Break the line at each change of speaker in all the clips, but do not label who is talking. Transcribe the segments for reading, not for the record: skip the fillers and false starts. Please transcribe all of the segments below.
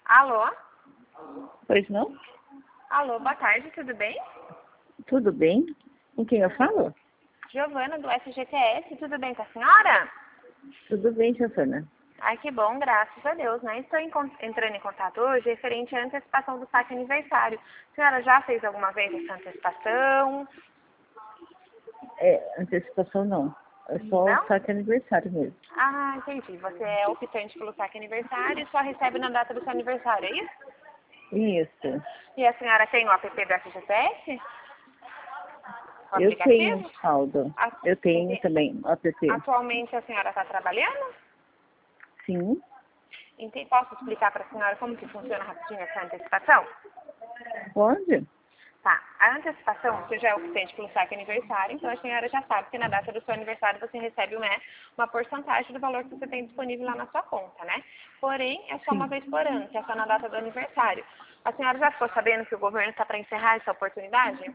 Alô?
Pois não?
Alô, boa tarde, tudo bem?
Tudo bem? Com quem eu falo?
Giovana, do FGTS, tudo bem com a senhora?
Tudo bem, Giovana.
Ai, que bom, graças a Deus, né? Estou entrando em contato hoje referente à antecipação do saque aniversário. A senhora já fez alguma vez essa antecipação?
Antecipação não. É só o
Não?
saque aniversário mesmo.
Ah, entendi. Você é optante pelo saque aniversário e só recebe na data do seu aniversário, é isso?
Isso.
E a senhora tem o app do FGTS? O
Eu tenho
aplicativo?
saldo.
A-
Eu tenho também app.
Atualmente a senhora está trabalhando?
Sim.
Posso explicar para a senhora como que funciona rapidinho essa antecipação?
Pode?
Tá. A antecipação, você já é optante pelo saque aniversário, então a senhora já sabe que na data do seu aniversário você recebe uma porcentagem do valor que você tem disponível lá na sua conta, né? Porém, é só uma
Sim.
vez por ano, que é só na data do aniversário. A senhora já ficou sabendo que o governo está para encerrar essa oportunidade?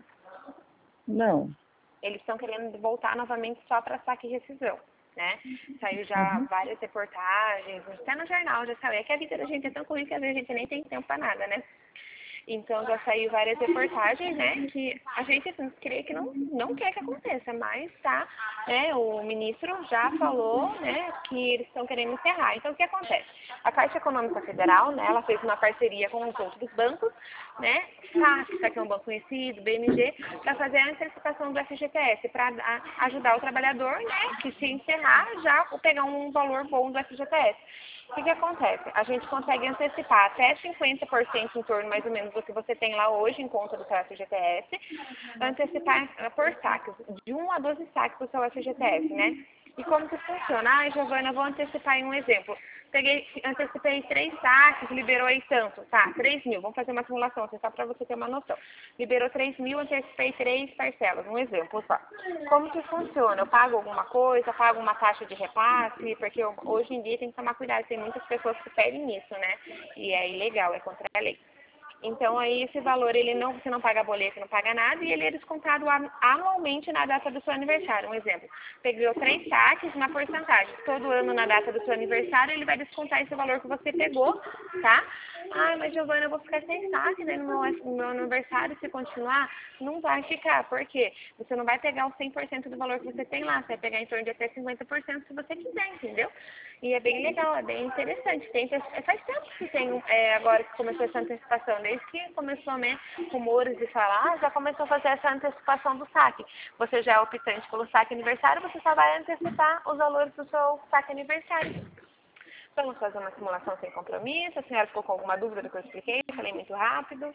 Não.
Eles estão querendo voltar novamente só para saque e rescisão, né? Saiu já
Uhum.
várias reportagens, até no jornal já saiu. É que a vida da gente é tão corrida que às vezes a gente nem tem tempo para nada, né? Então já saiu várias reportagens, né, que a gente assim, crê que não quer que aconteça, mas tá, né, o ministro já falou, né, que eles estão querendo encerrar. Então o que acontece? A Caixa Econômica Federal, né, ela fez uma parceria com os outros bancos, né, que aqui é um banco conhecido, BMG, para fazer a antecipação do FGTS, para ajudar o trabalhador, né, que se encerrar já pegar um valor bom do FGTS. O que acontece? A gente consegue antecipar até 50% em torno, mais ou menos, do que você tem lá hoje em conta do seu FGTS, antecipar por saques, de 1 a 12 saques do seu FGTS, né? E como que funciona? Ah, Giovana, vou antecipar em um exemplo. Antecipei 3 saques, liberou aí tanto. Tá, 3 mil. Vamos fazer uma simulação, assim, só para você ter uma noção. Liberou 3 mil, antecipei 3 parcelas. Um exemplo só. Como que funciona? Eu pago alguma coisa, pago uma taxa de repasse, porque hoje em dia tem que tomar cuidado. Tem muitas pessoas que pedem isso, né? E é ilegal, é contra a lei. Então, aí, esse valor, você não paga boleto, não paga nada, e ele é descontado anualmente na data do seu aniversário. Um exemplo, pegou 3 saques, uma porcentagem. Todo ano, na data do seu aniversário, ele vai descontar esse valor que você pegou, tá? Ah, mas Giovana, eu vou ficar sem saque, né, no meu aniversário, se continuar? Não vai ficar, por quê? Você não vai pegar os 100% do valor que você tem lá, você vai pegar em torno de até 50% se você quiser, entendeu? E é bem legal, é bem interessante. Faz tempo que tem, agora que começou essa antecipação, desde que começou, né, rumores de falar, já começou a fazer essa antecipação do saque. Você já é optante pelo saque aniversário, você só vai antecipar os valores do seu saque aniversário. Vamos fazer uma simulação sem compromisso. A senhora ficou com alguma dúvida do que eu expliquei? Eu falei muito rápido.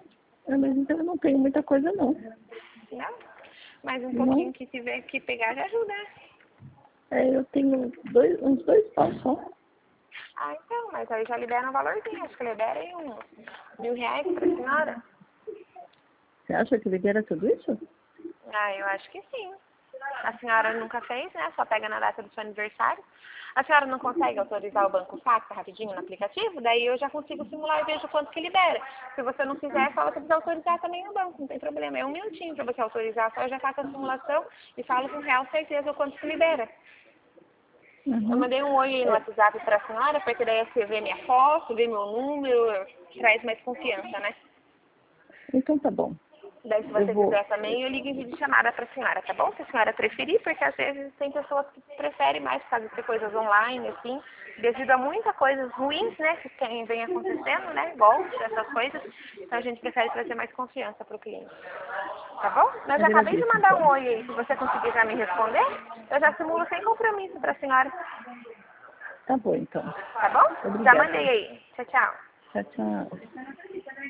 Mas então eu não tenho muita coisa não.
Não? Mas um
Não.
pouquinho que tiver que pegar já ajuda.
Eu tenho uns 2 paus só.
Ah, então, mas aí já libera um valorzinho. Acho que libera aí uns R$ 1.000 para a senhora.
Você acha que libera tudo isso?
Ah, eu acho que sim. A senhora nunca fez, né? Só pega na data do seu aniversário. A senhora não consegue autorizar o Banco Sacra rapidinho no aplicativo? Daí eu já consigo simular e vejo quanto que libera. Se você não quiser, é só você precisa autorizar também no banco, não tem problema. É 1 minutinho para você autorizar, só eu já faço a simulação e falo com real certeza o quanto que libera. Eu
Uhum.
mandei um oi aí no WhatsApp para a senhora, porque daí você vê minha foto, vê meu número, traz mais confiança, né?
Então tá bom.
Daí, se
Eu
você
vou.
quiser também, eu ligo em vídeo chamada para a senhora, tá bom? Se a senhora preferir, porque às vezes tem pessoas que preferem mais por causa de ter coisas online, assim, devido a muitas coisas ruins, né, que vem acontecendo, né, golpes, essas coisas. Então, a gente prefere trazer mais confiança para o cliente, tá bom? Mas já acabei de
Agradeço
mandar um
então.
oi aí. Se você conseguir já me responder, eu já simulo sem compromisso para a senhora,
Tá bom então.
tá bom? Já
Obrigada.
mandei aí. Tchau, tchau.
Tchau, tchau.